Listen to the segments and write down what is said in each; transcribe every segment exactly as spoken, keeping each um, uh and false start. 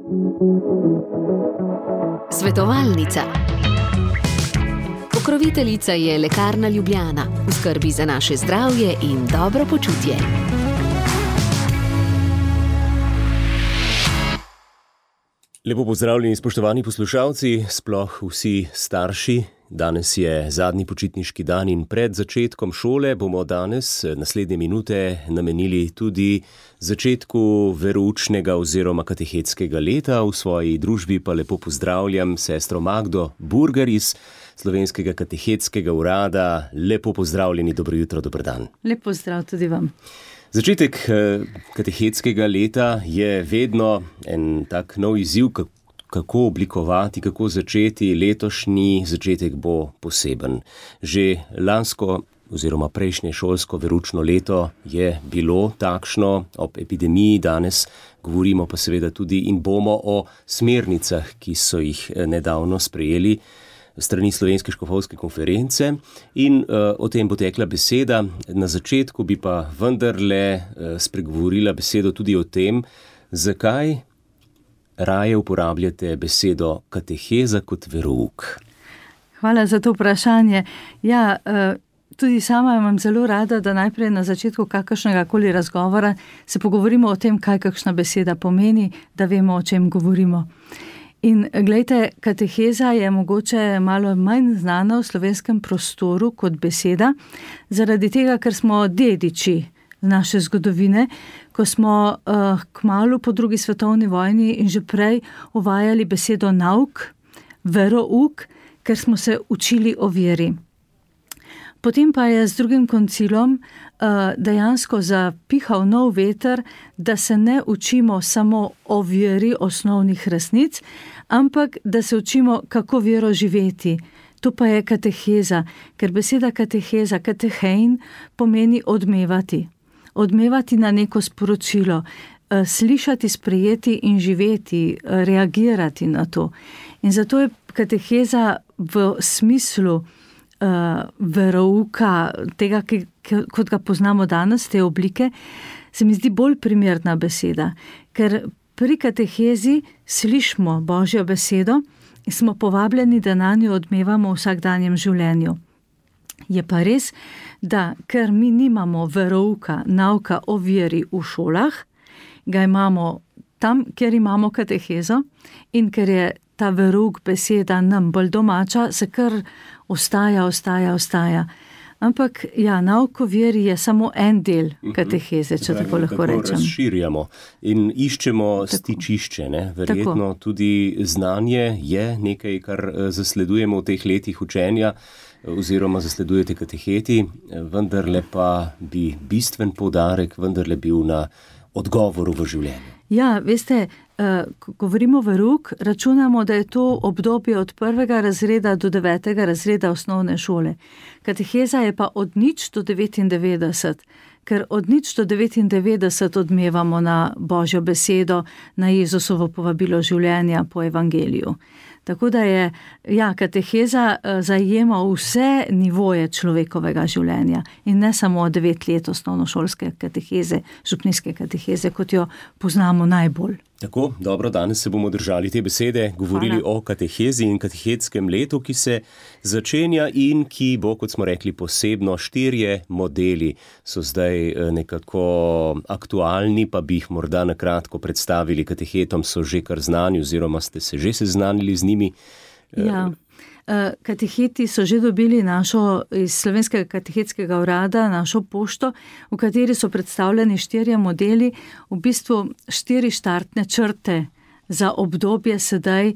Svetovalnica. Pokroviteljica je Lekarna Ljubljana, v skrbi za naše zdravje in dobro počutje. Lepo pozdravljeni, spoštovani poslušalci, sploh vsi starši. Danes je zadnji počitniški dan in pred začetkom šole bomo danes naslednje minute namenili tudi začetku veroučnega oziroma katehetskega leta. V svoji družbi pa lepo pozdravljam sestro Magdo Burger iz Slovenskega katehetskega urada. Lepo pozdravljeni, dobro jutro, dober dan. Lep pozdrav tudi vam. Začetek katehetskega leta je vedno en tak nov izziv, kako oblikovati, kako začeti. Letošnji začetek bo poseben. Že lansko oziroma prejšnje šolsko veroučno leto je bilo takšno ob epidemiji, danes govorimo pa seveda tudi in bomo o smernicah, ki so jih nedavno sprejeli strani Slovenske škofovske konference in uh, o tem bo tekla beseda. Na začetku bi pa vendarle uh, spregovorila besedo tudi o tem, zakaj raje uporabljate besedo kateheza kot verouk. Hvala za to vprašanje. Ja, uh, tudi sama imam zelo rada, da najprej na začetku kakršnega koli razgovora se pogovorimo o tem, kaj kakšna beseda pomeni, da vemo, o čem govorimo. In glejte, kateheza je mogoče malo manj znana v slovenskem prostoru kot beseda, zaradi tega, ker smo dediči naše zgodovine, ko smo uh, kmalu po drugi svetovni vojni in že prej uvajali besedo nauk, verouk, ker smo se učili o veri. Potem pa je z drugim koncilom uh, dejansko zapihal nov veter, da se ne učimo samo o veri osnovnih resnic, ampak da se učimo, kako vero živeti. To pa je kateheza, ker beseda kateheza, katehein, pomeni odmevati. Odmevati na neko sporočilo, uh, slišati, sprejeti in živeti, uh, reagirati na to. In zato je kateheza v smislu Uh, verouka, tega, ki, ki, kot ga poznamo danes, te oblike, se mi zdi bolj primerna beseda, ker pri katehezi slišimo Božjo besedo in smo povabljeni, da na njo odmevamo v vsakdanjem življenju. Je pa res, da ker mi nimamo verouka, nauka o veri v šolah, ga imamo tam, kjer imamo katehezo, in ker je ta verouk beseda nam bolj domača, se kar ostaja, ostaja, ostaja. Ampak ja, nauk o veri je samo en del kateheze, če tako lahko rečem. Razširjamo in iščemo stičišče, ne? Verjetno tako. Tudi znanje je nekaj, kar zasledujemo v teh letih učenja, oziroma zasledujete kateheti, vendarle pa bi bistven poudarek vendarle bil na odgovoru v življenju. Ja, veste, ko govorimo verouk, računamo, da je to obdobje od prvega razreda do devetega razreda osnovne šole. Kateheza je pa od nič do devetindevetdeset, ker od nič do devetindevetdeset odmevamo na Božjo besedo, na Jezusovo povabilo življenja po evangeliju. Tako da je, ja, kateheza zajema vse nivoje človekovega življenja in ne samo devet let osnovnošolske kateheze, župnijske kateheze, kot jo poznamo najbolj. Tako, dobro, danes se bomo držali te besede, govorili Hvala. O katehezi in katehetskem letu, ki se začenja in ki bo, kot smo rekli, posebno. Štirje modeli so zdaj nekako aktualni, pa bi jih morda na kratko predstavili. Katehetom so že kar znani oziroma ste se že seznanili z njimi. Ja. Kateheti so že dobili našo iz Slovenskega katehetskega urada, našo pošto, v kateri so predstavljeni štirje modeli, v bistvu štiri štartne črte za obdobje sedaj,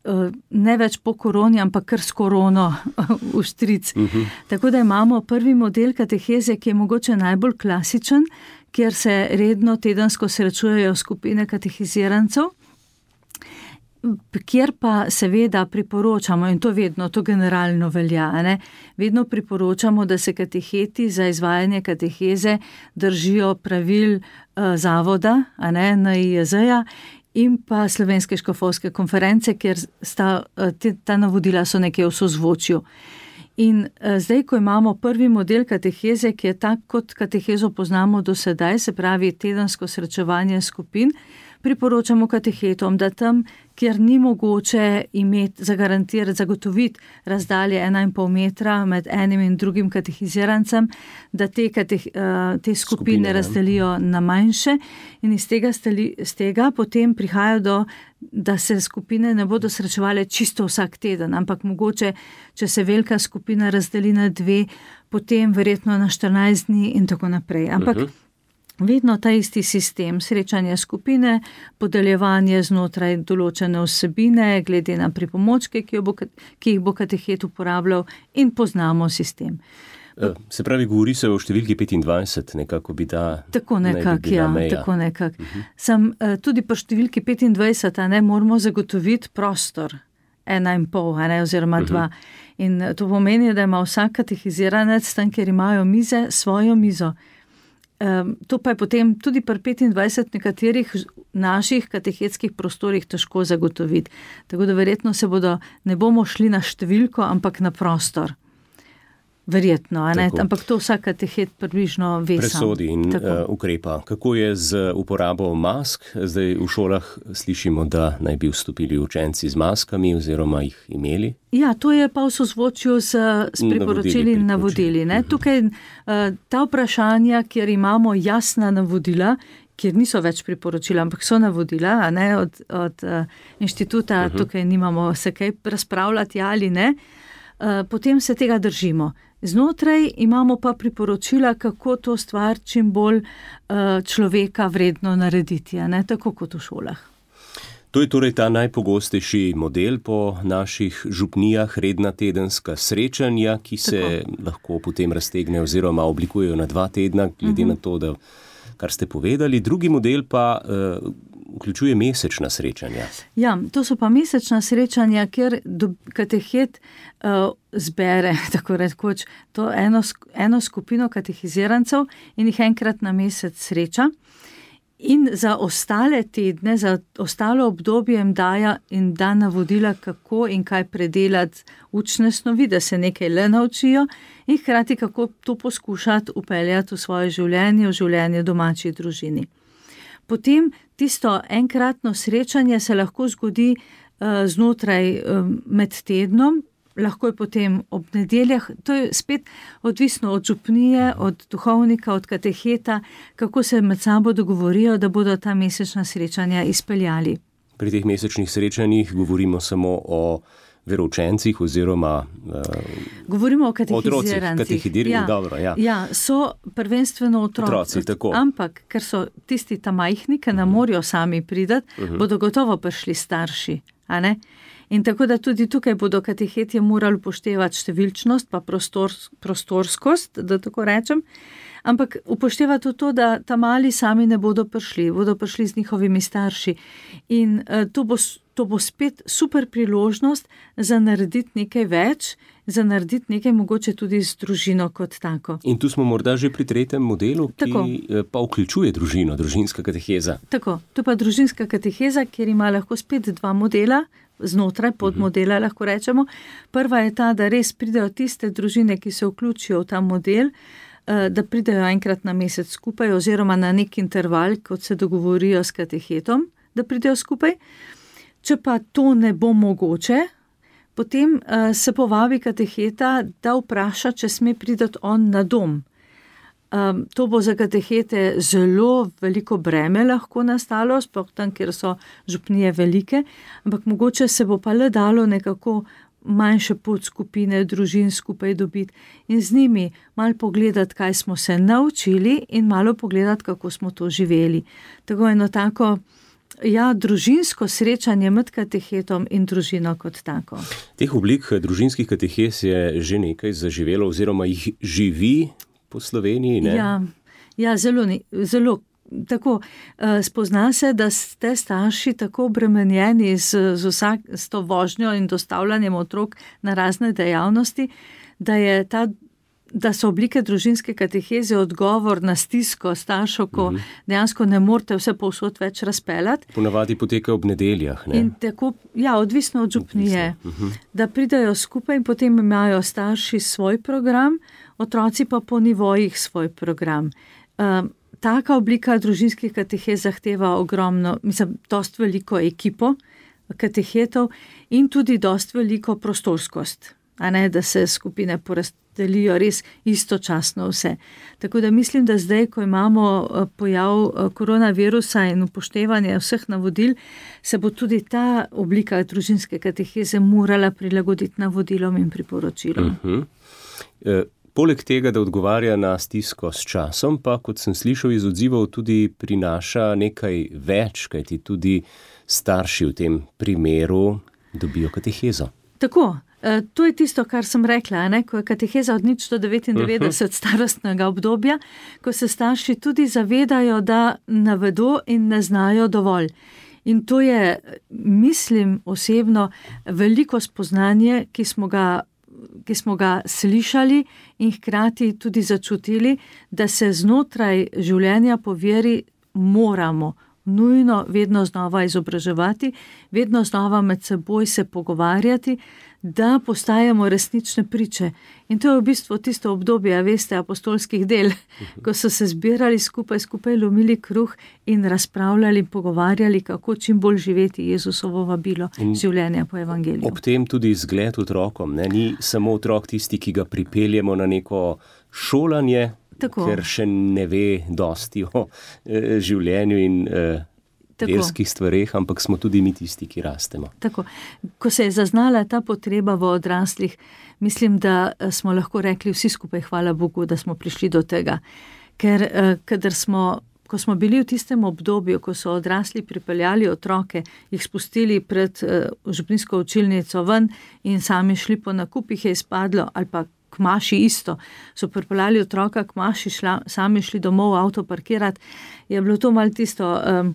ne več po koroni, ampak kar s korono v štric. Uh-huh. Tako da imamo prvi model kateheze, ki je mogoče najbolj klasičen, kjer se redno tedensko srečujejo skupine katehizirancev, kjer pa seveda priporočamo, in to vedno, to generalno velja, ne? Vedno priporočamo, da se kateheti za izvajanje kateheze držijo pravil uh, zavoda, a ne, N I J Z-ja in pa Slovenske škofovske konference, kjer sta, uh, te, ta navodila so nekje v sozvočju. In uh, zdaj, ko imamo prvi model kateheze, ki je tak, kot katehezo poznamo do sedaj, se pravi tedensko srečevanje skupin, priporočamo katehetom, da tam, kjer ni mogoče imeti, zagarantirati, zagotoviti razdalje ena in pol metra med enim in drugim katehizirancem, da te, kateh, te skupine, skupine razdelijo na manjše in iz tega, stali, iz tega potem prihajajo do, da se skupine ne bodo srečevale čisto vsak teden, ampak mogoče, če se velika skupina razdeli na dve, potem verjetno na štirinajst dni in tako naprej. Ampak uh-huh. vedno ta isti sistem, srečanje skupine, podeljevanje znotraj določene vsebine, glede na pripomočke, ki, bo, ki jih bo katehet uporabljal in poznamo sistem. Se pravi, govori se o številki petindvajset, nekako bi ta tako nekak, bi ja, meja. Tako nekak. Uh-huh. Sam tudi pri številki petindvajset, a ne, moramo zagotoviti prostor, ena in pol, a ne, oziroma uh-huh. dva. In to pomeni, da ima vsak katehiziranec tam, kjer imajo mize, svojo mizo. Um, to pa je potem tudi pri petindvajset nekaterih naših katehetskih prostorih težko zagotoviti. Tako da verjetno se bodo, ne bomo šli na številko, ampak na prostor. Verjetno, a ne? Ampak to vsak katehet približno ve sam. Presodi in uh, ukrepa. Kako je z uporabo mask? Zdaj v šolah slišimo, da naj bi vstopili učenci z maskami oziroma jih imeli. Ja, to je pa v sozvočju s, s priporočili in navodili. Ne? Uh-huh. Tukaj uh, ta vprašanja, kjer imamo jasna navodila, kjer niso več priporočila, ampak so navodila, a ne, od, od uh, inštituta, uh-huh. tukaj nimamo se kaj razpravljati ali ne, uh, potem se tega držimo. Znotraj imamo pa priporočila, kako to stvar čim bolj uh, človeka vredno narediti, a ne, tako kot v šolah. To je torej ta najpogostejši model po naših župnijah, redna tedenska srečanja, ki se tako lahko potem raztegnejo oziroma oblikujejo na dva tedna, glede uh-huh. na to, da, kar ste povedali. Drugi model pa uh, vključuje mesečna srečanja. Ja, to so pa mesečna srečanja, kjer do, katehet uh, zbere, tako rekoč, to eno, eno skupino katehizirancev in jih enkrat na mesec sreča. In za ostale tedne, za ostalo obdobje jim daja in da navodila, kako in kaj predelati učne snovi, da se nekaj le naučijo in hkrati kako to poskušati upeljati v svoje življenje, v življenje domači družini. Potem tisto enkratno srečanje se lahko zgodi uh, znotraj uh, med tednom, lahko je potem ob nedeljah, to je spet odvisno od župnije, od duhovnika, od kateheta, kako se med sabo dogovorijo, da bodo ta mesečna srečanja izpeljali. Pri teh mesečnih srečanjih govorimo samo o veroučencih oziroma uh, govorimo o katehizirancih. Katehizirani, ja, dobro, ja. Ja, so prvenstveno otroci, otroci tako. Ampak, ker so tisti ta majhni, ki ne morajo sami pridati, uh-huh. bodo gotovo prišli starši, a ne? In tako da tudi tukaj bodo katehetje morali upoštevati številčnost pa prostor, prostorskost, da tako rečem, ampak upoštevati to, da ta mali sami ne bodo prišli, bodo prišli z njihovimi starši. In uh, to, bo, to bo spet super priložnost za narediti nekaj več, za narediti nekaj mogoče tudi z družino kot tako. In tu smo morda že pri tretjem modelu, ki tako pa vključuje družino, družinska kateheza. Tako, to pa družinska kateheza, kjer ima lahko spet dva modela, znotraj podmodela uh-huh. lahko rečemo. Prva je ta, da res pridejo tiste družine, ki se vključijo v ta model, da pridejo enkrat na mesec skupaj oziroma na nek interval, kot se dogovorijo s katehetom, da pridejo skupaj. Če pa to ne bo mogoče, potem se povabi kateheta, da vpraša, če sme priti on na dom. Um, to bo za katehete zelo veliko breme lahko nastalo, sploh tam, kjer so župnije velike, ampak mogoče se bo pa le dalo nekako manjše podskupine družin skupaj dobiti in z njimi malo pogledati, kaj smo se naučili in malo pogledati, kako smo to živeli. Tako eno tako, ja, družinsko srečanje med katehetom in družino kot tako. Teh oblik družinskih katehes je že nekaj zaživelo oziroma jih živi po Sloveniji, ne? Ja, ja zelo, zelo tako uh, spozna se, da ste starši tako obremenjeni z, z, vsak, z to vožnjo in dostavljanjem otrok na razne dejavnosti, da, je ta, da so oblike družinske kateheze odgovor na stisko staršev, ko uh-huh. dejansko ne morete vse povsod več razpeljati. Ponavadi poteka ob nedeljah, ne? In tako, ja, odvisno od župnije, uh-huh. da pridajo skupaj in potem imajo starši svoj program, otroci pa po nivojih svoj program. Um, taka oblika družinskih katehez zahteva ogromno, mislim, dost veliko ekipo katehetov in tudi dost veliko prostorskost, a ne, da se skupine porazdelijo res istočasno vse. Tako da mislim, da zdaj, ko imamo pojav koronavirusa in upoštevanje vseh navodil, se bo tudi ta oblika družinske kateheze morala prilagoditi navodilom in priporočilom. Uh-huh. E, poleg tega, da odgovarja na stisko s časom, pa, kot sem slišal iz odzivov, tudi prinaša nekaj več, kajti tudi starši v tem primeru dobijo katehezo. Tako. To je tisto, kar sem rekla, ne? Ko je kateheza od nič do devetindevetdeset uh-huh. starostnega obdobja, ko se starši tudi zavedajo, da ne vedo in ne znajo dovolj. In to je, mislim osebno, veliko spoznanje, ki smo ga, ki smo ga slišali in hkrati tudi začutili, da se znotraj življenja po veri moramo nujno vedno znova izobraževati, vedno znova med seboj se pogovarjati, da postajamo resnične priče. In to je v bistvu tisto obdobje, veste, apostolskih del, ko so se zbirali skupaj, skupaj lomili kruh in razpravljali, pogovarjali, kako čim bolj živeti Jezusovo vabilo in življenja po evangeliju. Ob tem tudi zgled otrokom, ne? Ni samo otrok tisti, ki ga pripeljemo na neko šolanje, tako, ker še ne ve dosti o e, življenju in e, verskih stvareh, ampak smo tudi mi tisti, ki rastemo. Tako. Ko se je zaznala ta potreba v odraslih, mislim, da smo lahko rekli vsi skupaj hvala Bogu, da smo prišli do tega. Ker kadar smo, ko smo bili v tistem obdobju, ko so odrasli pripeljali otroke, jih spustili pred župninsko učilnico ven in sami šli po nakupih, je izpadlo, ali pa k maši isto, so pripeljali otroka k maši, šla, sami šli domov avto parkirati, je bilo to malo tisto... Um,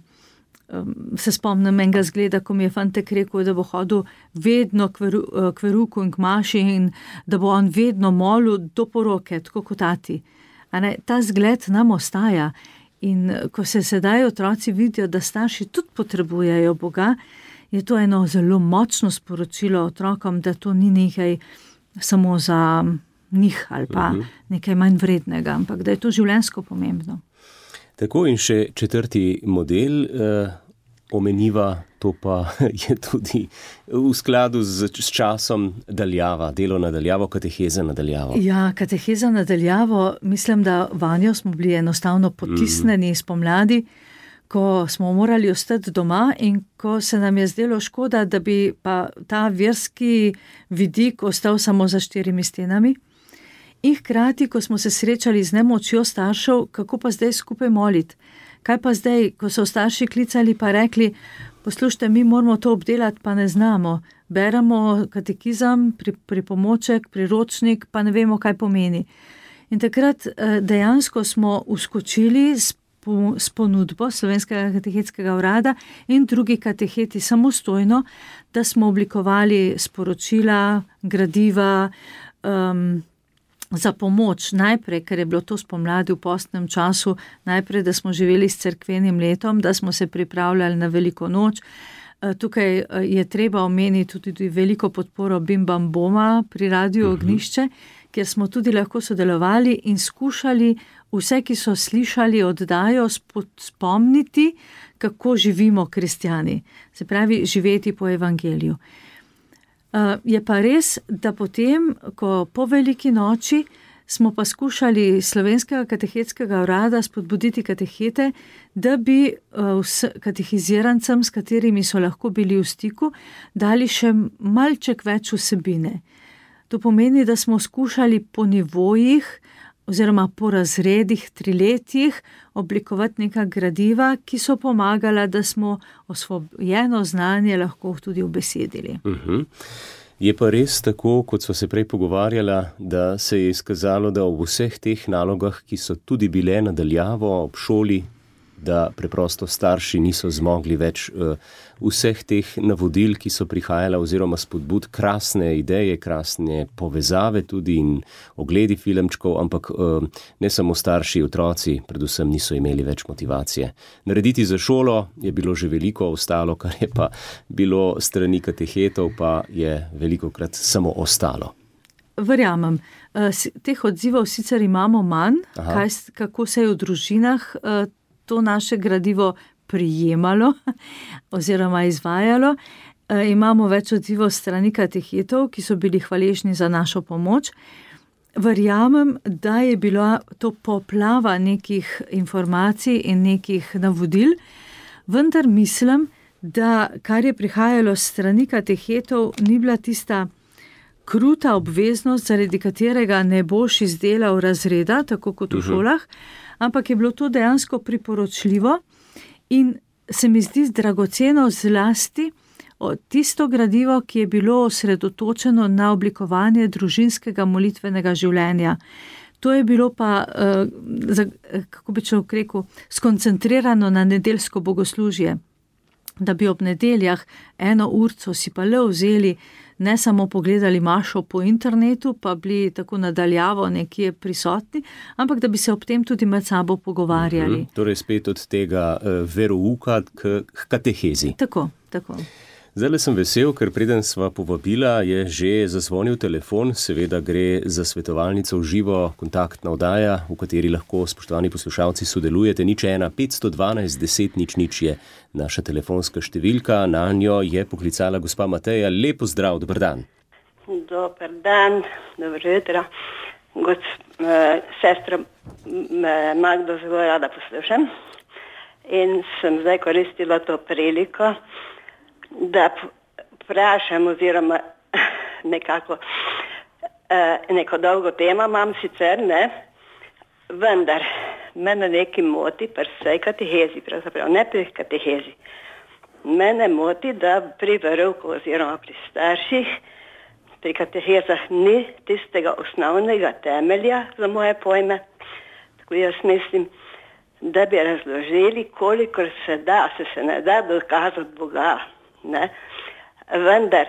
se spomnim enega zgleda, ko mi je fantek rekel, da bo hodil vedno k, veru, k veruku in k maši in da bo on vedno molil do poroke, tako kot tati. A ne, ta zgled nam ostaja in ko se sedaj otroci vidijo, da starši tudi potrebujejo Boga, je to eno zelo močno sporočilo otrokom, da to ni nekaj samo za njih ali pa uh-huh. nekaj manj vrednega, ampak da je to življenjsko pomembno. Tako in še četrti model eh, omeniva, to pa je tudi v skladu z, s časom daljava, delo nadaljavo, kateheza nadaljavo. Ja, kateheza nadaljavo, mislim, da vanjo smo bili enostavno potisneni mm. spomladi, ko smo morali ostati doma in ko se nam je zdelo škoda, da bi pa ta verski vidik ostal samo za štirimi stenami. In hkrati, ko smo se srečali z nemočjo staršev, kako pa zdaj skupaj moliti? Kaj pa zdaj, ko so starši klicali pa rekli, poslušajte, mi moramo to obdelati, pa ne znamo. Beremo katekizem, pri, pripomoček, priročnik, pa ne vemo, kaj pomeni. In takrat dejansko smo uskočili s, po, s ponudbo Slovenskega katehetskega urada in drugi kateheti samostojno, da smo oblikovali sporočila, gradiva, um, za pomoč najprej, ker je bilo to spomladi v postnem času, najprej, da smo živeli s cerkvenim letom, da smo se pripravljali na veliko noč. Tukaj je treba omeniti tudi veliko podporo Bim Bam Boma pri Radiu Ognjišče, kjer smo tudi lahko sodelovali in skušali vse, ki so slišali oddajo, spomniti, kako živimo kristjani. Se pravi, živeti po evangeliju. Uh, je pa res, da potem, ko po veliki noči smo pa skušali Slovenskega katehetskega urada spodbuditi katehete, da bi uh, katehizirancem, s katerimi so lahko bili v stiku, dali še malček več vsebine. To pomeni, da smo skušali po nivojih oziroma po razredih, triletjih oblikovati neka gradiva, ki so pomagala, da smo osvobojeno znanje lahko tudi ubesedili. Uh-huh. Je pa res tako, kot so se prej pogovarjala, da se je izkazalo, da ob vseh teh nalogah, ki so tudi bile nadaljavo ob šoli, da preprosto starši niso zmogli več uh, vseh teh navodil, ki so prihajala oziroma spodbud, krasne ideje, krasne povezave tudi in ogledi filmčkov, ampak uh, ne samo starši, otroci predvsem niso imeli več motivacije. Narediti za šolo je bilo že veliko, ostalo, kar je pa bilo strani katehetov, pa je velikokrat samo ostalo. verjamem. Teh odzivov sicer imamo manj, kaj, kako se je v družinah to naše gradivo prijemalo oziroma izvajalo. Imamo več odzivov strani katehetov, ki so bili hvaležni za našo pomoč. Verjamem, da je bila to poplava nekih informacij in nekih navodil, vendar mislim, da kar je prihajalo strani katehetov, ni bila tista kruta obveznost, zaradi katerega ne boš izdelal razreda, tako kot v šolah, ampak je bilo to dejansko priporočljivo in se mi zdi dragoceno zlasti od tisto gradivo, ki je bilo osredotočeno na oblikovanje družinskega molitvenega življenja. To je bilo pa, kako bi človek rekel, skoncentrirano na nedeljsko bogoslužje, da bi ob nedeljah eno urco si pa le vzeli, ne samo pogledali mašo po internetu, pa bili tako nadaljavo nekje prisotni, ampak da bi se ob tem tudi med sabo pogovarjali. Mhm, torej spet od tega uh, verouka k, k katehezi. Tako, tako. Zdaj sem vesel, ker preden sva povabila, je že zazvonil telefon, seveda gre za svetovalnico v živo, kontaktna oddaja, v kateri lahko, spoštovani poslušalci, sodelujete. Nič ena, petsto dvanajst, deset, nič, nič je naša telefonska številka, na njo je poklicala gospa Mateja. Lepo zdrav, dober dan. Dober dan, dobro jutro. Gos, uh, sestra uh, Magdo zelo rada poslušam in sem zdaj koristila to priliko, da vprašam oziroma nekako neko dolgo tema imam sicer, ne, vendar mene nekaj moti pri vsej katehezi, pravzaprav ne pri katehezi. Mene moti, da pri verouku oziroma pri starših, pri katehezah ni tistega osnovnega temelja za moje pojme. Tako jaz mislim, da bi razložili, kolikor se da, se se ne da dokazati Boga. Ne? Vendar,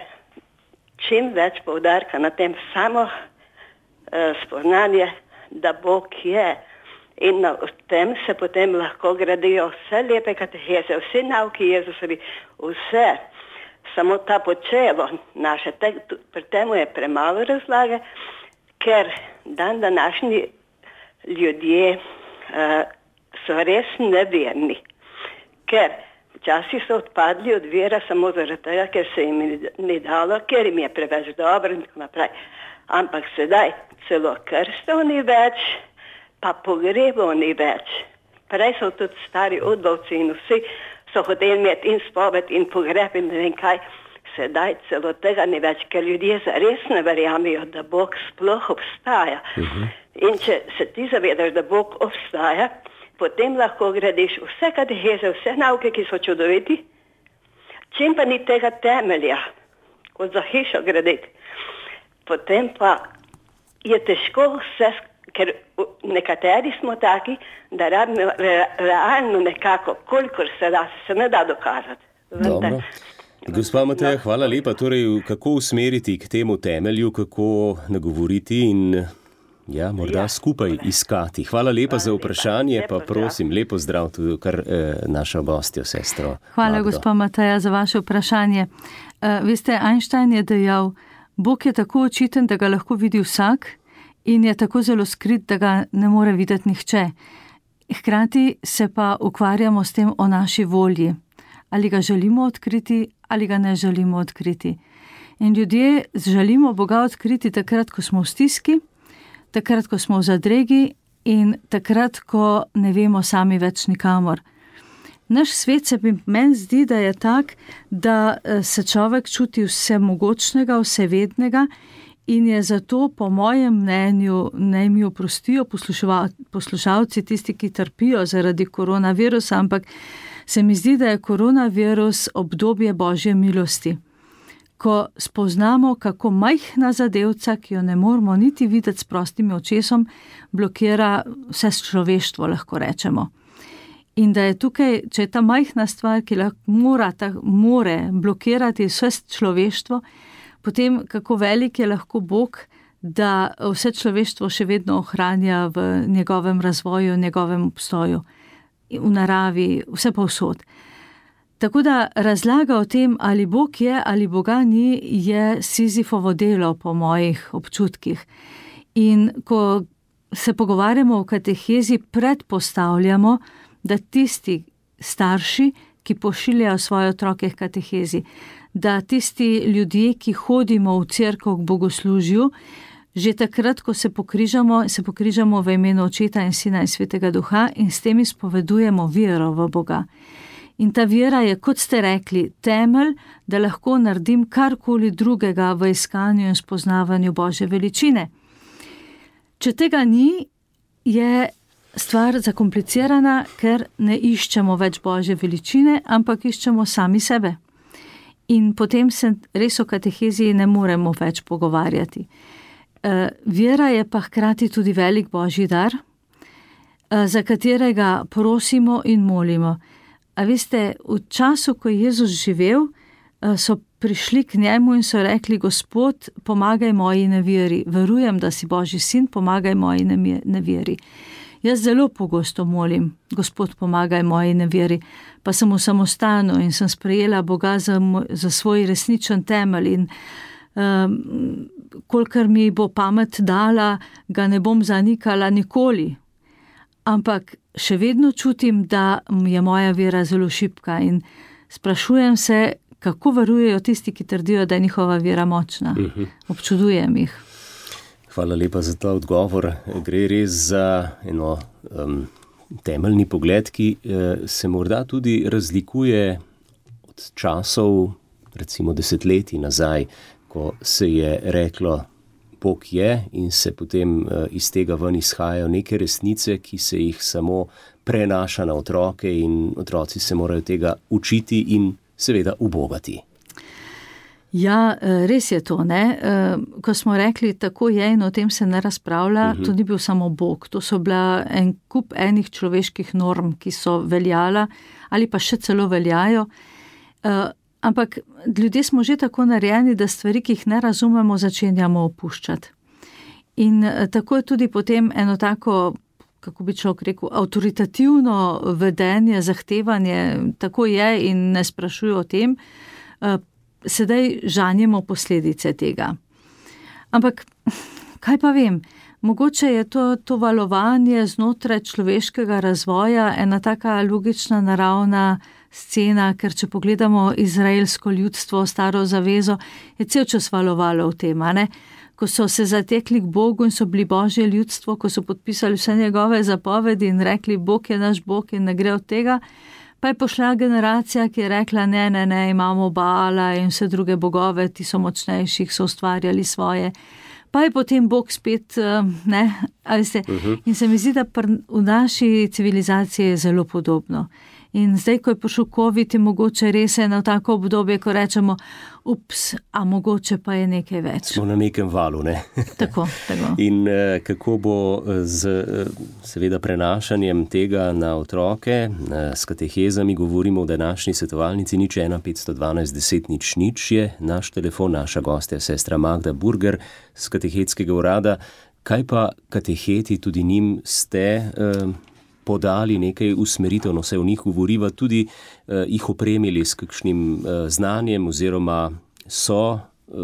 čim več poudarka na tem samo uh, spoznanje, da Bog je in na tem se potem lahko gradijo vse lepe kateheze, vse nauki Jezusovi, vse, samo ta počelo naše, te, pri temu je premalo razlage, ker dan današnji ljudje uh, so res neverni, ker včasih so odpadli od vere samo zaradi tega, ker se jim ni dalo, ker jim je preveč dobro in tako naprej. Ampak sedaj celo krstov ni več, pa pogrebov ni več. Prej so tudi stari udbovci in vsi so hoteli imeti in spoved in pogreb in ne vem kaj. Sedaj celo tega ni več, ker ljudje zares ne verjamejo, da Bog sploh obstaja. Uh-huh. In če se ti zavedaš, da Bog obstaja, potem lahko gradiš vse kateheze, vse nauke, ki so čudoviti, čim pa ni tega temelja, kot za hišo graditi, potem pa je težko vse, ker nekateri smo taki, da rabimo realno nekako, kolikor se da, se ne da dokazati. Dobro. Gospa Mateja, hvala lepa. Torej, kako usmeriti k temu temelju, kako nagovoriti in ja, morda ja, skupaj iskati. Hvala lepa hvala za vprašanje, lepa. Pa prosim, lepo zdrav tudi kar eh, našo gostjo, sestro. Hvala, Magdo. Gospa Mateja, za vaše vprašanje. Uh, veste, Einstein je dejal, Bog je tako očiten, da ga lahko vidi vsak in je tako zelo skrit, da ga ne more videti nihče. Hkrati se pa ukvarjamo s tem o naši volji. Ali ga želimo odkriti, ali ga ne želimo odkriti. In ljudje želimo Boga odkriti takrat, ko smo v stiski, takrat, ko smo v zadregi in takrat, ko ne vemo sami več nikamor. Naš svet se meni zdi, da je tak, da se človek čuti vsemogočnega, vsevednega in je zato, po mojem mnenju, naj mi oprostijo poslušalci, tisti, ki trpijo zaradi koronavirusa, ampak se mi zdi, da je koronavirus obdobje Božje milosti. Ko spoznamo, kako majhna zadevca, ki jo ne moramo niti videti s prostim očesom, blokira vse človeštvo, lahko rečemo. In da je tukaj, če je ta majhna stvar, ki mora, ta, more blokirati vse človeštvo, potem kako velik je lahko Bog, da vse človeštvo še vedno ohranja v njegovem razvoju, v njegovem obstoju, v naravi, vse povsod. Tako da razlaga o tem, ali Bog je ali Boga ni, je Sizifovo delo po mojih občutkih. In ko se pogovarjamo o katehezi, predpostavljamo, da tisti starši, ki pošiljajo svoje otroke k katehezi, da tisti ljudje, ki hodimo v cerkev k bogoslužju, že takrat, ko se pokrižamo, se pokrižamo v imenu Očeta in Sina in Svetega Duha in s tem izpovedujemo vero v Boga. In ta vera je, kot ste rekli, temelj, da lahko naredim karkoli drugega v iskanju in spoznavanju Božje veličine. Če tega ni, je stvar zakomplicirana, ker ne iščemo več Božje veličine, ampak iščemo sami sebe. In potem se res o katehezi ne moremo več pogovarjati. E, vera je pa hkrati tudi velik Božji dar, e, za katerega prosimo in molimo. A veste, v času, ko je Jezus živel, so prišli k njemu in so rekli: Gospod, pomagaj moji neveri, verujem, da si Božji sin, pomagaj moji neveri. Jaz zelo pogosto molim: Gospod, pomagaj moji neveri, pa sem v samostanu in sem sprejela Boga za, za svoj resničen temelj in um, kolikor mi bo pamet dala, ga ne bom zanikala nikoli. Ampak še vedno čutim, da je moja vera zelo šibka in sprašujem se, kako verujejo tisti, ki trdijo, da je njihova vera močna. Uh-huh. Občudujem jih. Hvala lepa za ta odgovor. Gre res za eno um, temeljni pogled, ki uh, se morda tudi razlikuje od časov, recimo desetletij nazaj, ko se je reklo, Bog je, in se potem iz tega ven izhajajo neke resnice, ki se jih samo prenaša na otroke in otroci se morajo tega učiti in seveda ubogati. Ja, res je to, ne? Ko smo rekli, tako je in o tem se ne razpravlja, uh-huh. To ni bil samo Bog, to so bila en kup enih človeških norm, ki so veljala ali pa še celo veljajo. Ampak ljudje smo že tako narejeni, da stvari, ki jih ne razumemo, začenjamo opuščati. In tako je tudi potem eno tako, kako bi človek rekel, avtoritativno vedenje, zahtevanje, tako je in ne sprašuje o tem, sedaj žanjemo posledice tega. Ampak, kaj pa vem, mogoče je to, to valovanje znotraj človeškega razvoja ena taka logična, naravna scena, ker če pogledamo izraelsko ljudstvo, staro zavezo, je cel čas valovalo v tem, ne? Ko so se zatekli k Bogu in so bili Božje ljudstvo, ko so podpisali vse njegove zapovedi in rekli, Bog je naš Bog in ne gre od tega, pa je pošla generacija, ki je rekla, ne, ne, ne, imamo Baala in vse druge bogove, ti so močnejši, so ustvarjali svoje. Pa je potem Bog spet, ne, a veste, uh-huh. In se mi zdi, da v naši civilizaciji je zelo podobno. In zdaj, ko je prišel COVID, je mogoče res eno tako obdobje, ko rečemo, ups, a mogoče pa je nekaj več. Smo na nekem valu, ne? Tako, tako. In eh, kako bo z seveda prenašanjem tega na otroke, eh, s katehezami govorimo v današnji svetovalnici, nič ena petsto dvanajst deset nič nič je naš telefon, naša gostja sestra Magda Burger z katehetskega urada. Kaj pa kateheti, tudi njim ste eh, podali nekaj usmeritev, no se v njih govoriva, tudi eh, jih opremili s kakšnim eh, znanjem oziroma so eh,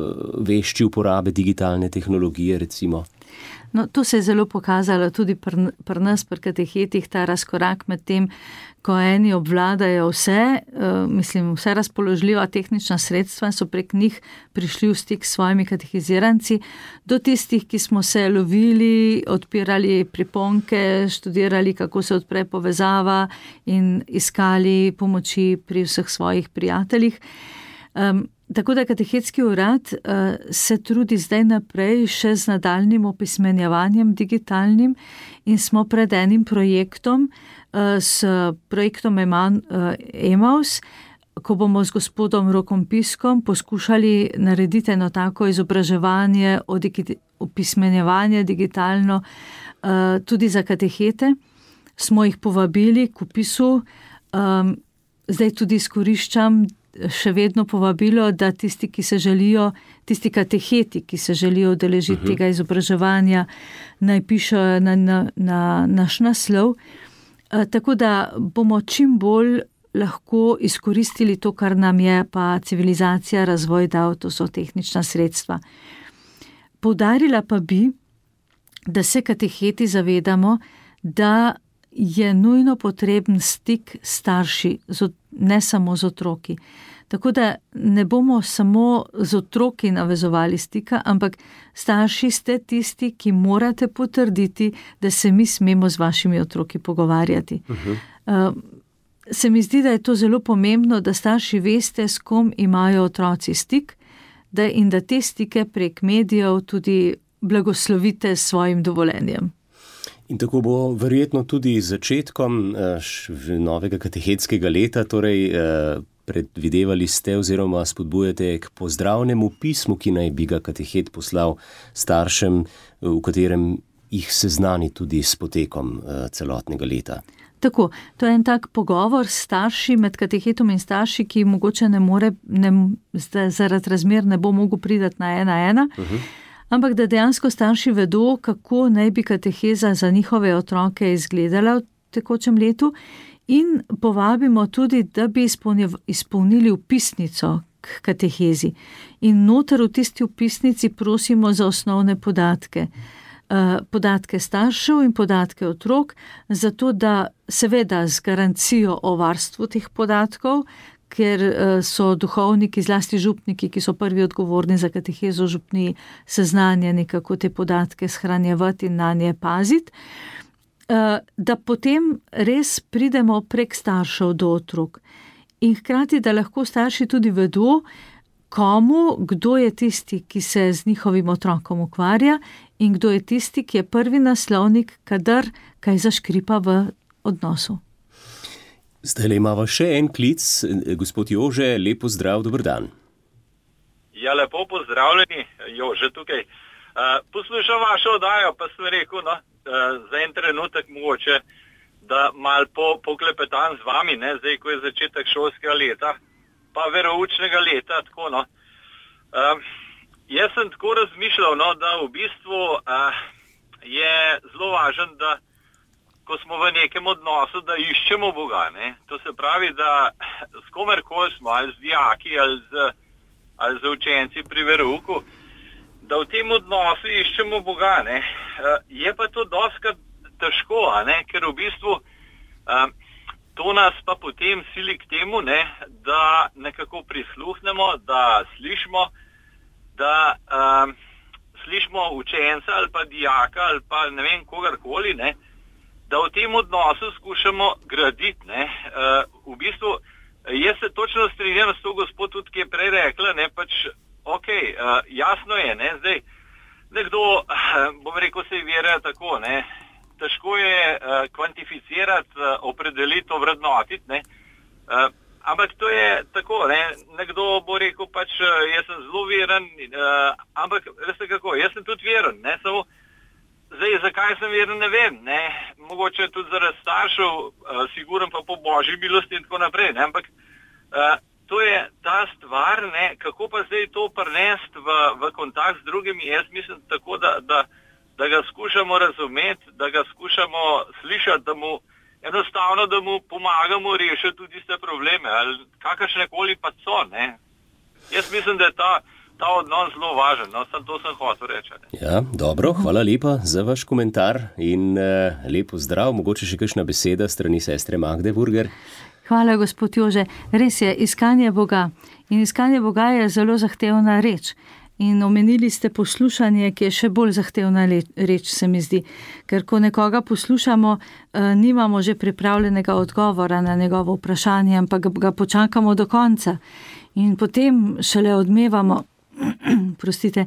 vešči uporabe digitalne tehnologije, recimo? No, to se je zelo pokazalo tudi pri pr nas, pri katehetih, ta razkorak med tem, ko eni obvladajo vse, uh, mislim, vse razpoložljiva tehnična sredstva in so prek njih prišli v stik s svojimi katehiziranci, do tistih, ki smo se lovili, odpirali priponke, študirali, kako se odpre povezava in iskali pomoči pri vseh svojih prijateljih. Um, Tako da katehetski urad uh, se trudi zdaj naprej še z nadaljnim opismenjevanjem digitalnim in smo pred enim projektom, uh, s projektom Eman, uh, Emaus, ko bomo z gospodom Rokom Piskom poskušali narediti eno tako izobraževanje, opismenjevanje digitalno uh, tudi za katehete. Smo jih povabili k opisu, um, zdaj tudi izkoriščam še vedno povabilo, da tisti, ki se želijo, tisti kateheti, ki se želijo udeležiti uh-huh. tega izobraževanja, naj pišejo na, na, na naš naslov. E, tako da bomo čim bolj lahko izkoristili to, kar nam je pa civilizacija, razvoj dal, to so tehnična sredstva. Poudarila pa bi, da se kateheti zavedamo, da je nujno potreben stik starši, ne samo z otroki. Tako da ne bomo samo z otroki navezovali stika, ampak starši ste tisti, ki morate potrditi, da se mi smemo z vašimi otroki pogovarjati. Uh-huh. Uh, se mi zdi, da je to zelo pomembno, da starši veste, s kom imajo otroci stik, da in da te stike prek medijev tudi blagoslovite s svojim dovoljenjem. In tako bo verjetno tudi začetkom novega katehetskega leta, torej predvidevali ste oziroma spodbujate k pozdravnemu pismu, ki naj bi ga katehet poslal staršem, v katerem jih seznani tudi s potekom celotnega leta. Tako, to je en tak pogovor s starši med katehetom in starši, ki mogoče ne more, ne, zaradi razmer ne bo mogel priti na ena ena, uh-huh. ampak da dejansko starši vedo, kako naj bi kateheza za njihove otroke izgledala v tekočem letu in povabimo tudi, da bi izpolnili vpisnico k katehezi. In noter v tisti vpisnici prosimo za osnovne podatke. Podatke staršev in podatke otrok, zato da seveda z garancijo o varstvu teh podatkov, ker so duhovniki, zlasti župniki, ki so prvi odgovorni za katehezo župniji, seznanjeni, kako te podatke shranjevati in na nje paziti, da potem res pridemo prek staršev do otrok. In hkrati, da lahko starši tudi vedo, komu, kdo je tisti, ki se z njihovim otrokom ukvarja in kdo je tisti, ki je prvi naslovnik, kadar kaj zaškripa v odnosu. Zdaj le imamo še en klic. Gospod Jože, lepo zdrav, dober dan. Ja, lepo pozdravljeni, Jože tukaj. Uh, poslušam vašo oddajo, pa sem rekel, no, uh, za en trenutek mogoče, da mal po, poklepetam z vami, ne, zdaj, ko je začetek šolskega leta, pa veroučnega leta, tako, no. Uh, jaz sem tako razmišljal, no, da v bistvu uh, je zelo važno, da ko smo v nekem odnosu, da iščemo Boga, ne. To se pravi, da s komerkoli smo, ali z dijaki, ali z, ali z učenci pri verouku, da v tem odnosu iščemo Boga, ne. Uh, je pa to dostikrat težko, a ne, ker v bistvu uh, to nas pa potem sili k temu, ne, da nekako prisluhnemo, da slišimo, da uh, slišimo učenca ali pa dijaka ali pa ne vem kogarkoli, ne, da v tem odnosu skušamo graditi, ne. Uh, v bistvu jaz se točno strinjam s to gospod tudi, ki je prej rekla, ne, pač ok, uh, jasno je, ne, zdaj nekdo, uh, bom rekel, se vere tako, ne, težko je uh, kvantificirati, uh, opredeliti, ovrednotiti, ne. Uh, ampak to je tako, ne. Nekdo bo rekel, pač uh, jaz sem zelo veren, uh, ampak veste kako, jaz sem tudi veren, ne, samo zdaj, zakaj sem veren, ne vem, ne. Mogoče tudi zaradi staršev, uh, siguren pa po božji milosti in tako naprej, ne, ampak uh, to je ta stvar, ne, kako pa zdaj to prinesti v, v kontakt z drugimi, jaz mislim tako, da, da da ga skušamo razumeti, da ga skušamo slišati, da mu enostavno, da mu pomagamo rešiti tudi tiste probleme, ali kakršne koli pa so, ne. Jaz mislim, da je ta, ta odnos zelo važen, no, sem to sem hotel reči. Ne? Ja, dobro, hvala lepa za vaš komentar in uh, lepo zdrav, mogoče še kakšna beseda strani sestre Magde Burger. Hvala, gospod Jože. Res je, iskanje Boga. In iskanje Boga je zelo zahtevna reč. In omenili ste poslušanje, ki je še bolj zahtevna reč, se mi zdi. Ker ko nekoga poslušamo, nimamo že pripravljenega odgovora na njegovo vprašanje, ampak ga počakamo do konca. In potem šele odmevamo, prostite,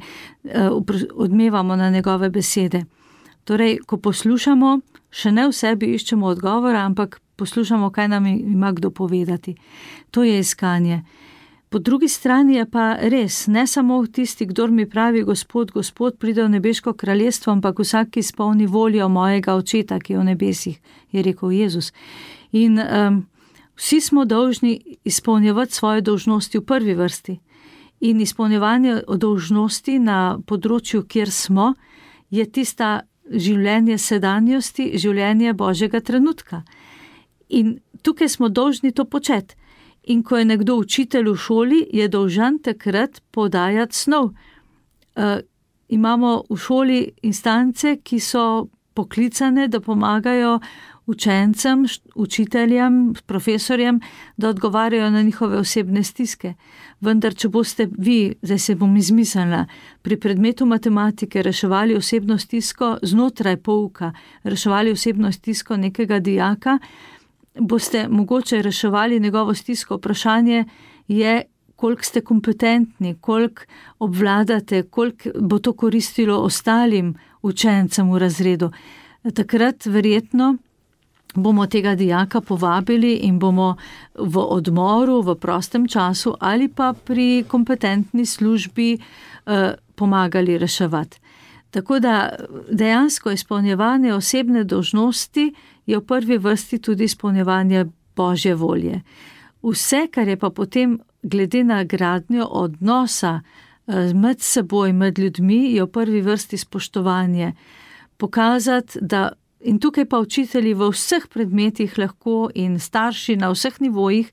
odmevamo na njegove besede. Torej, ko poslušamo, še ne v sebi iščemo odgovora, ampak poslušamo, kaj nam ima kdo povedati. To je iskanje. Po drugi strani je pa res, ne samo tisti, kdor mi pravi, Gospod, Gospod, pride v nebeško kraljestvo, ampak vsak, ki izpolni voljo mojega očeta, ki je v nebesih, je rekel Jezus. In um, vsi smo dolžni izpolnjevati svoje dolžnosti v prvi vrsti. In izpolnjevanje dolžnosti na področju, kjer smo, je tista življenje sedanjosti, življenje Božjega trenutka. In tukaj smo dolžni to početi. In ko je nekdo učitelj v šoli, je dolžan takrat podajati snov. Uh, imamo v šoli instance, ki so poklicane, da pomagajo učencem, učiteljem, profesorjem, da odgovarjajo na njihove osebne stiske. Vendar, če boste vi, zdaj se bom izmislila, pri predmetu matematike reševali osebno stisko znotraj pouka, reševali osebno stisko nekega dijaka, boste mogoče reševali njegovo stisko. Vprašanje je, koliko ste kompetentni, koliko obvladate, koliko bo to koristilo ostalim učencem v razredu. Takrat verjetno bomo tega dijaka povabili in bomo v odmoru, v prostem času ali pa pri kompetentni službi eh, pomagali reševati. Tako da dejansko izpolnjevanje osebne dolžnosti je v prvi vrsti tudi izpolnjevanje Božje volje. Vse, kar je pa potem glede na gradnjo odnosa med seboj, med ljudmi, je v prvi vrsti spoštovanje. Pokazati, da in tukaj pa učitelji v vseh predmetih lahko in starši na vseh nivojih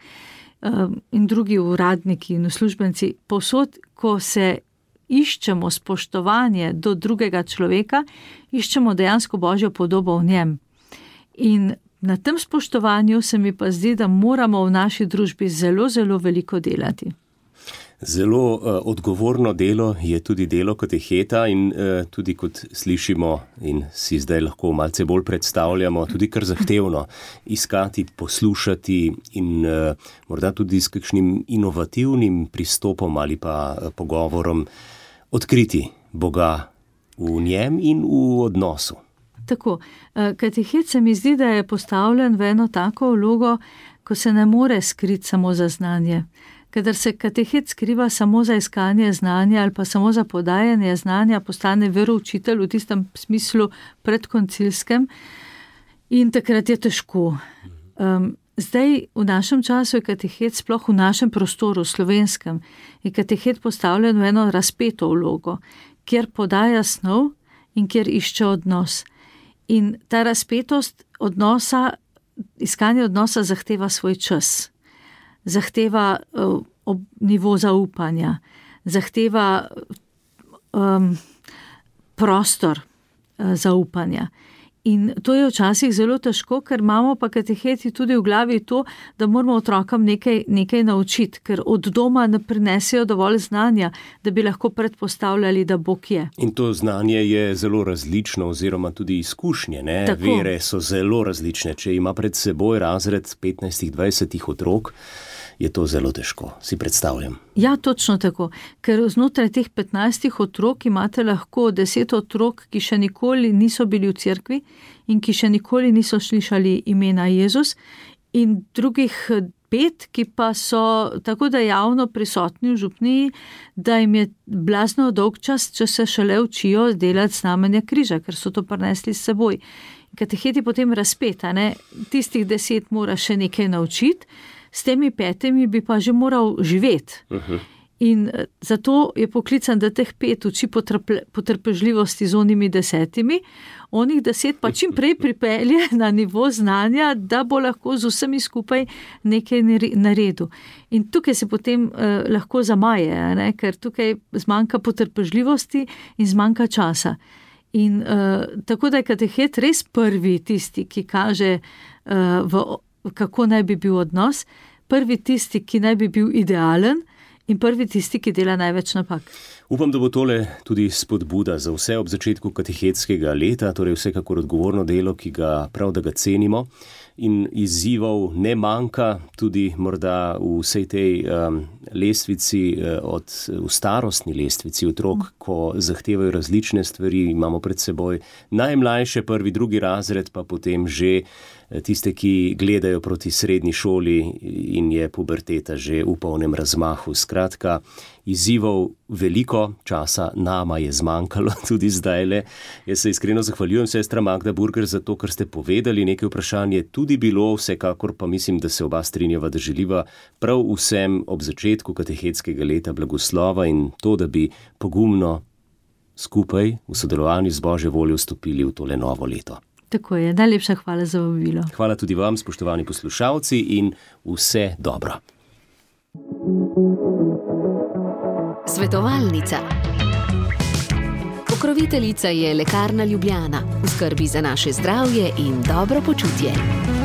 in drugi uradniki in uslužbenci povsod, ko se iščemo spoštovanje do drugega človeka, iščemo dejansko Božjo podobo v njem. In na tem spoštovanju se mi pa zdi, da moramo v naši družbi zelo, zelo veliko delati. Zelo uh, odgovorno delo je tudi delo kateheta in uh, tudi kot slišimo in si zdaj lahko malce bolj predstavljamo, tudi kar zahtevno iskati, poslušati in uh, morda tudi s kakšnim inovativnim pristopom ali pa uh, pogovorom odkriti Boga v njem in v odnosu. Tako, katehet se mi zdi, da je postavljen v eno tako vlogo, ko se ne more skriti samo za znanje. Kadar se katehet skriva samo za iskanje znanja ali pa samo za podajanje znanja, postane veroučitelj v tistem smislu predkoncilskem in takrat je težko. Um, zdaj v našem času je katehet, sploh v našem prostoru slovenskem, je katehet postavljen v eno razpeto vlogo, kjer podaja snov in kjer išče odnos. In ta razpetost odnosa, iskanje odnosa zahteva svoj čas, zahteva uh, nivo zaupanja, zahteva um, prostor uh, zaupanja. In to je včasih zelo težko, ker imamo pa kateheti tudi v glavi to, da moramo otrokom nekaj, nekaj naučiti, ker od doma ne prinesejo dovolj znanja, da bi lahko predpostavljali, da Bog je. In to znanje je zelo različno oziroma tudi izkušnje, ne? Vere so zelo različne. Če ima pred seboj razred petnajst dvajset otrok, je to zelo težko, si predstavljam. Ja, točno tako, ker znotraj teh petnajstih otrok imate lahko deset otrok, ki še nikoli niso bili v cerkvi in ki še nikoli niso slišali imena Jezus, in drugih pet, ki pa so tako dejavno prisotni v župniji, da jim je blazno dolg čas, če se šele učijo delati znamenja križa, ker so to prinesli s seboj. Kateheti potem razpeta, ne? Tistih deset mora še nekaj naučiti, s temi petimi bi pa že moral živeti. Uh-huh. In zato je poklican, da teh pet uči potrple, potrpežljivosti z onimi desetimi, onih deset pa čim prej pripelje na nivo znanja, da bo lahko z vsemi skupaj nekaj naredil. In tukaj se potem eh, lahko zamaje, ne? Ker tukaj zmanjka potrpežljivosti in zmanjka časa. In eh, tako da je katehet res prvi tisti, ki kaže eh, v kako naj bi bil odnos, prvi tisti, ki naj bi bil idealen in prvi tisti, ki dela največ napak. Upam, da bo tole tudi spodbuda za vse ob začetku katehetskega leta, torej vsekakor odgovorno delo, ki ga prav, da ga cenimo, in izzivov ne manjka, tudi morda v vsej tej um, lestvici, od, v starostni lestvici otrok, ko zahtevajo različne stvari, imamo pred seboj najmlajše, prvi, drugi razred, pa potem že tiste, ki gledajo proti srednji šoli in je puberteta že v polnem razmahu. Skratka, izzivov veliko, časa nama je zmanjkalo tudi zdajle. Jaz se iskreno zahvaljujem, sestra Magda Burger, za to, kar ste povedali. Nekaj vprašanj je tudi bilo, vsekakor pa mislim, da se oba strinjava, da želiva prav vsem ob začetku katehetskega leta blagoslova in to, da bi pogumno skupaj v sodelovanju z Božjo voljo vstopili v tole novo leto. Tako je, najlepša hvala za vabilo. Hvala tudi vam, spoštovani poslušalci, in vse dobro. Svetovalnica. Pokroviteljica je Lekarna Ljubljana, v skrbi za naše zdravje in dobro počutje.